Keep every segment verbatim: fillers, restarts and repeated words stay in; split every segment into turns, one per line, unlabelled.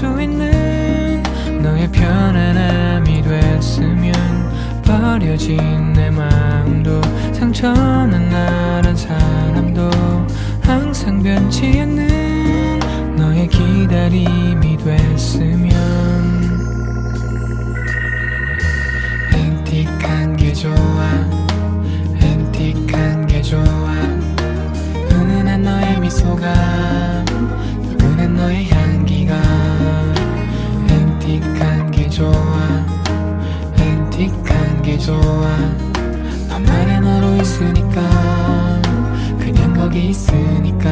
수 있는 너의 편안함이 됐으면 버려진 내 마음도 상처는 나란 사람도 항상 변치 않는 너의 기다림이 됐으면 앤틱한 게 좋아 앤틱한 게 좋아 은은한 너의 미소가 은은한 너의 향기가 앤틱한 게 좋아 앤틱한 게 좋아 나만의 너로 있으니까 그냥 거기 있으니까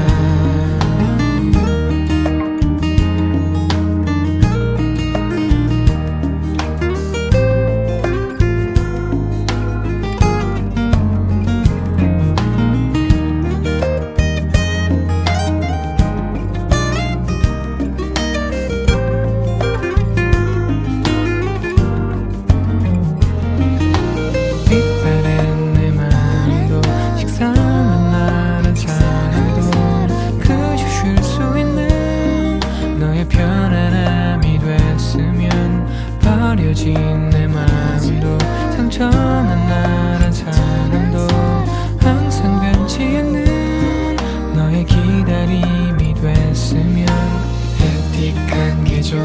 내 마음도 상처난 나란 사람도 항상 변치 않는 너의 기다림이 됐으면 앤틱한 게 좋아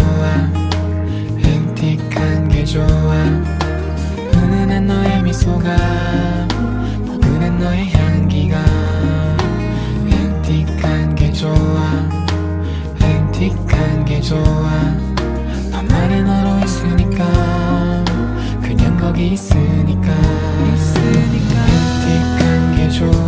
앤틱한 게 좋아 은은한 너의 미소가 은은한 너의 향기가 앤틱한 게 좋아 앤틱한 게 좋아 나만의 너로 있으니까 그냥 거기 있으니까 있으니까 앤틱한 게 좋아